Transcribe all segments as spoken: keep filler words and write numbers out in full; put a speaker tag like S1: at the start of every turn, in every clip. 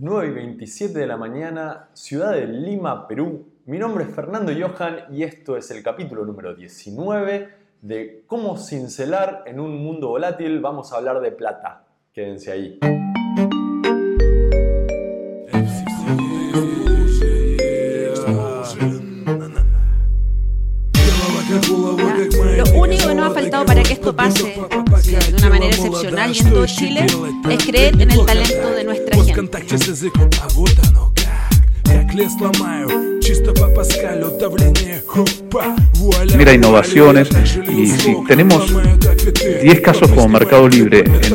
S1: nueve y veintisiete de la mañana, ciudad de Lima, Perú. Mi nombre es Fernando Johan y esto es el capítulo número diecinueve de Cómo cincelar en un mundo volátil. Vamos a hablar de plata. Quédense ahí.
S2: Lo único que nos ha faltado para que esto pase de una manera excepcional y en todo Chile es creer en el talento de nuestra gente.
S3: Mira innovaciones y si tenemos diez casos como Mercado Libre en...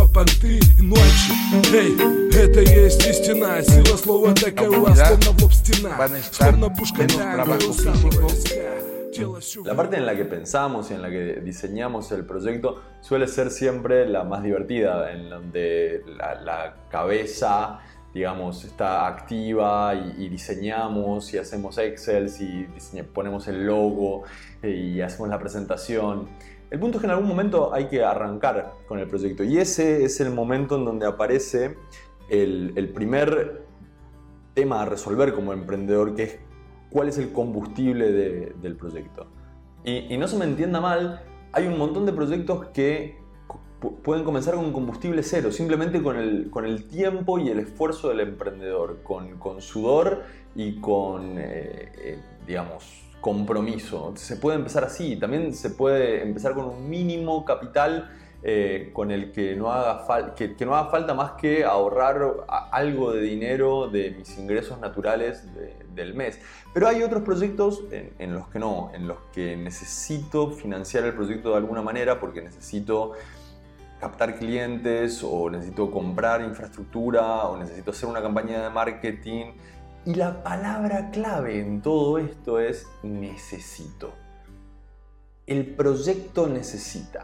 S4: van a estar menos trabajo físico.
S1: La parte en la que pensamos y en la que diseñamos el proyecto suele ser siempre la más divertida, en donde la, la cabeza, digamos, está activa y, y diseñamos y hacemos Excel y diseñe, ponemos el logo y hacemos la presentación. El punto es que en algún momento hay que arrancar con el proyecto y ese es el momento en donde aparece el, el primer tema a resolver como emprendedor, que es cuál es el combustible de, del proyecto. Y, y no se me entienda mal, hay un montón de proyectos que pueden comenzar con combustible cero, simplemente con el, con el tiempo y el esfuerzo del emprendedor, con, con sudor y con, eh, eh, digamos, compromiso. Se puede empezar así, también se puede empezar con un mínimo capital eh, con el que no, haga fal- que, que no haga falta más que ahorrar algo de dinero de mis ingresos naturales de, del mes. Pero hay otros proyectos en, en los que no, en los que necesito financiar el proyecto de alguna manera porque necesito captar clientes o necesito comprar infraestructura o necesito hacer una campaña de marketing. Y la palabra clave en todo esto es necesito. El proyecto necesita.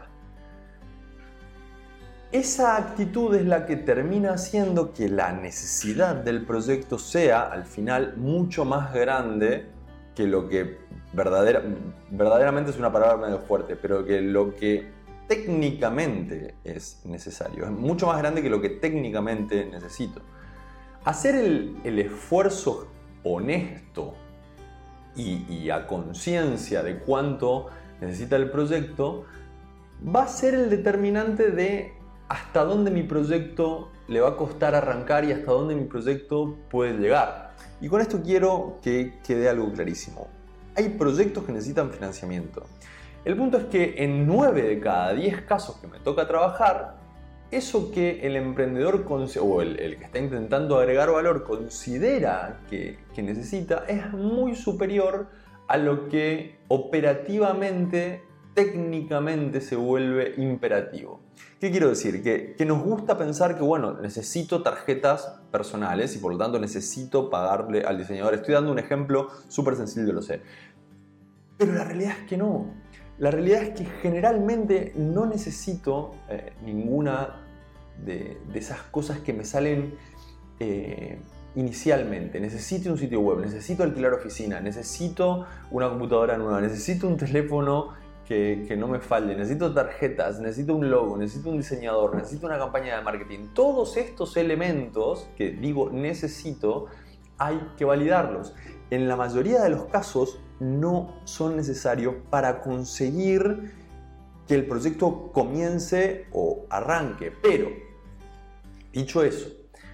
S1: Esa actitud es la que termina haciendo que la necesidad del proyecto sea, al final, mucho más grande que lo que verdadera, verdaderamente es una palabra medio fuerte, pero que lo que técnicamente es necesario. Es mucho más grande que lo que técnicamente necesito. Hacer el, el esfuerzo honesto y, y a conciencia de cuánto necesita el proyecto va a ser el determinante de hasta dónde mi proyecto le va a costar arrancar y hasta dónde mi proyecto puede llegar. Y con esto quiero que quede algo clarísimo. Hay proyectos que necesitan financiamiento. El punto es que en nueve de cada diez casos que me toca trabajar, eso que el emprendedor o el, el que está intentando agregar valor considera que, que necesita es muy superior a lo que operativamente, técnicamente se vuelve imperativo. ¿Qué quiero decir? Que, que nos gusta pensar que, bueno, necesito tarjetas personales y por lo tanto necesito pagarle al diseñador. Estoy dando un ejemplo súper sencillo, lo sé. Pero la realidad es que no. La realidad es que generalmente no necesito eh, ninguna de, de esas cosas que me salen eh, inicialmente. Necesito un sitio web, necesito alquilar oficina, necesito una computadora nueva, necesito un teléfono que, que no me falle, necesito tarjetas, necesito un logo, necesito un diseñador, necesito una campaña de marketing. Todos estos elementos que digo necesito, hay que validarlos. En la mayoría de los casos no son necesarios para conseguir que el proyecto comience o arranque. Pero, dicho eso,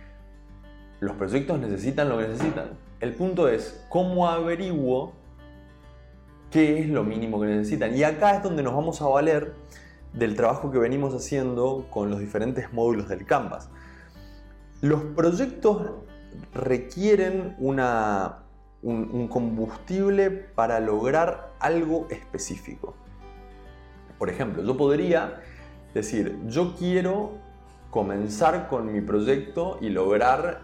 S1: los proyectos necesitan lo que necesitan. El punto es cómo averiguo qué es lo mínimo que necesitan. Y acá es donde nos vamos a valer del trabajo que venimos haciendo con los diferentes módulos del Canvas. Los proyectos requieren una Un, un combustible para lograr algo específico. Por ejemplo, yo podría decir, yo quiero comenzar con mi proyecto y lograr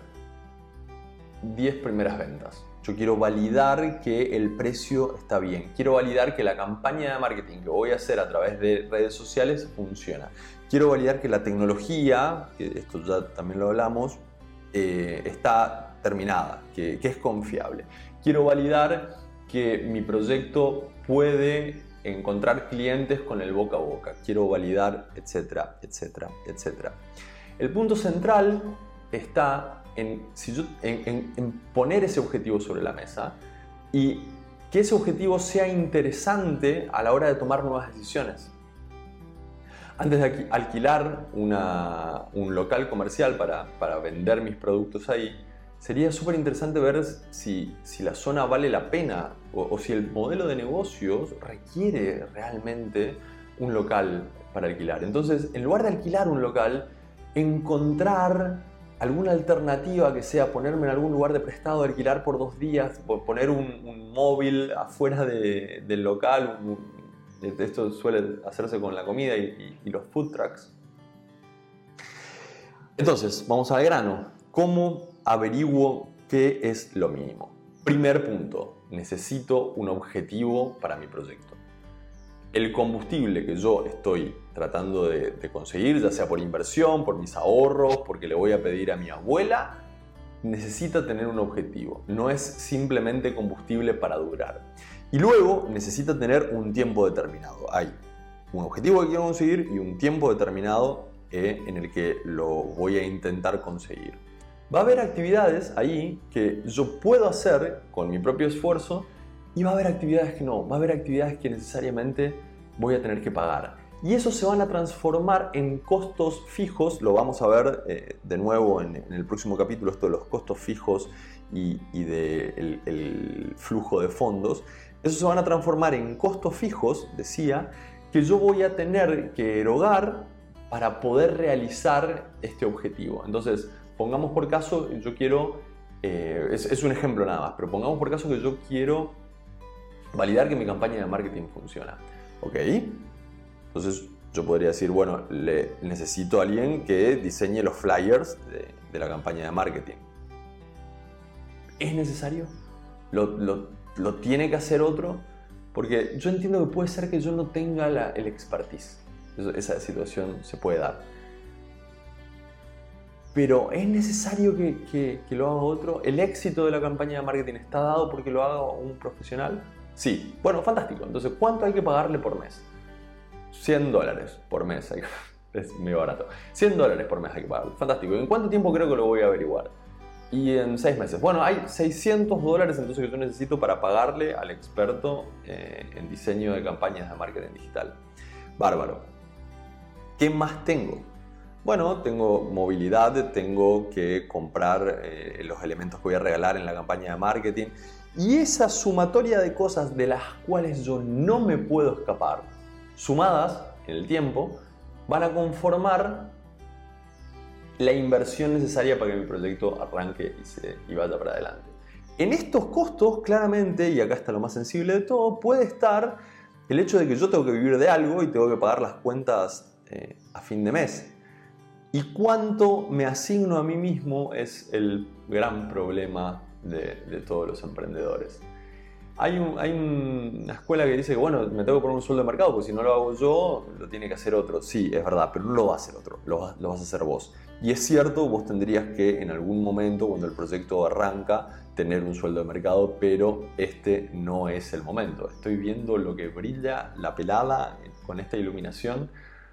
S1: diez primeras ventas. Yo quiero validar que el precio está bien. Quiero validar que la campaña de marketing que voy a hacer a través de redes sociales funciona. Quiero validar que la tecnología, que esto ya también lo hablamos, eh, está terminada, que, que es confiable. Quiero validar que mi proyecto puede encontrar clientes con el boca a boca. Quiero validar, etcétera, etcétera, etcétera. El punto central está en, si yo, en, en, en poner ese objetivo sobre la mesa y que ese objetivo sea interesante a la hora de tomar nuevas decisiones. Antes de alquilar una, un local comercial para, para vender mis productos ahí, sería súper interesante ver si, si la zona vale la pena o, o si el modelo de negocios requiere realmente un local para alquilar. Entonces, en lugar de alquilar un local, encontrar alguna alternativa que sea ponerme en algún lugar de prestado, alquilar por dos días, poner un, un móvil afuera de, del local. Un, esto suele hacerse con la comida y, y, y los food trucks. Entonces, vamos al grano. ¿Cómo averiguo qué es lo mínimo? Primer punto, necesito un objetivo para mi proyecto. El combustible que yo estoy tratando de, de conseguir, ya sea por inversión, por mis ahorros, porque le voy a pedir a mi abuela, necesita tener un objetivo. No es simplemente combustible para durar. Y luego necesita tener un tiempo determinado. Hay un objetivo que quiero conseguir y un tiempo determinado eh, en el que lo voy a intentar conseguir. Va a haber actividades ahí que yo puedo hacer con mi propio esfuerzo y va a haber actividades que no, va a haber actividades que necesariamente voy a tener que pagar. Y eso se van a transformar en costos fijos, lo vamos a ver eh, de nuevo en, en el próximo capítulo, esto de los costos fijos y, y del de el flujo de fondos. Eso se van a transformar en costos fijos, decía, que yo voy a tener que erogar para poder realizar este objetivo. Entonces, pongamos por caso, yo quiero, eh, es, es un ejemplo nada más, pero pongamos por caso que yo quiero validar que mi campaña de marketing funciona. ¿Ok? Entonces yo podría decir, bueno, le, necesito a alguien que diseñe los flyers de, de la campaña de marketing. ¿Es necesario? ¿Lo, lo, lo tiene que hacer otro? Porque yo entiendo que puede ser que yo no tenga la, el expertise. Eso, esa situación se puede dar. Pero ¿es necesario que, que, que lo haga otro? ¿El éxito de la campaña de marketing está dado porque lo haga un profesional? Sí. Bueno, fantástico. Entonces, ¿cuánto hay que pagarle por mes? cien dólares por mes. Es muy barato. cien dólares por mes hay que pagarle. Fantástico. ¿En cuánto tiempo creo que lo voy a averiguar? Y en seis meses. Bueno, hay seiscientos dólares entonces que yo necesito para pagarle al experto eh, en diseño de campañas de marketing digital. Bárbaro. ¿Qué más tengo? Bueno, tengo movilidad, tengo que comprar eh, los elementos que voy a regalar en la campaña de marketing. Y esa sumatoria de cosas de las cuales yo no me puedo escapar, sumadas en el tiempo, van a conformar la inversión necesaria para que mi proyecto arranque y, se, y vaya para adelante. En estos costos, claramente, y acá está lo más sensible de todo, puede estar el hecho de que yo tengo que vivir de algo y tengo que pagar las cuentas eh, a fin de mes. Y cuánto me asigno a mí mismo es el gran problema de, de todos los emprendedores. Hay, un, hay una escuela que dice que bueno, me tengo que poner un sueldo de mercado, porque si no lo hago yo, lo tiene que hacer otro. Sí, es verdad, pero no lo va a hacer otro, lo, lo vas a hacer vos. Y es cierto, vos tendrías que en algún momento, cuando el proyecto arranca, tener un sueldo de mercado, pero este no es el momento. Estoy viendo lo que brilla la pelada con esta iluminación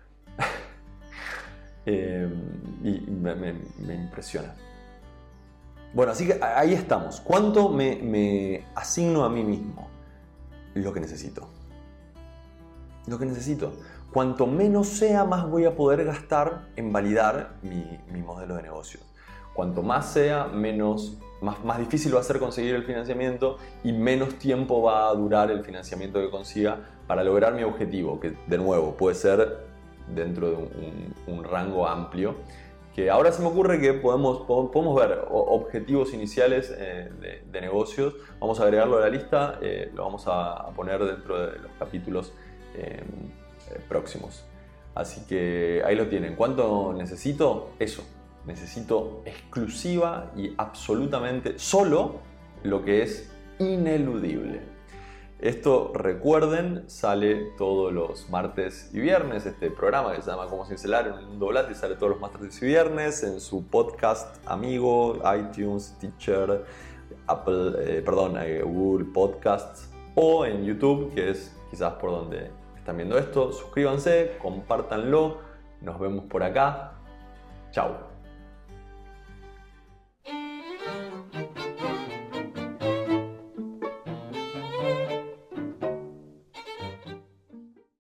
S1: eh, y me, me, me impresiona. Bueno, así que ahí estamos. ¿Cuánto me, me asigno a mí mismo? Lo que necesito. Lo que necesito. Cuanto menos sea, más voy a poder gastar en validar mi, mi modelo de negocio. Cuanto más sea, menos, más, más difícil va a ser conseguir el financiamiento y menos tiempo va a durar el financiamiento que consiga para lograr mi objetivo, que de nuevo puede ser dentro de un, un, un rango amplio. Que ahora se me ocurre que podemos, podemos ver objetivos iniciales eh, de, de negocios. Vamos a agregarlo a la lista, eh, lo vamos a, a poner dentro de los capítulos eh, eh, próximos. Así que ahí lo tienen. ¿Cuánto necesito? Eso. Necesito exclusiva y absolutamente solo lo que es ineludible. Esto, recuerden, sale todos los martes y viernes. Este programa que se llama Cómo Cincelar en el Mundo Volátil sale todos los martes y viernes en su podcast amigo, iTunes, Stitcher, Apple, eh, perdón, eh, Google Podcasts o en YouTube, que es quizás por donde están viendo esto. Suscríbanse, compártanlo. Nos vemos por acá. Chao.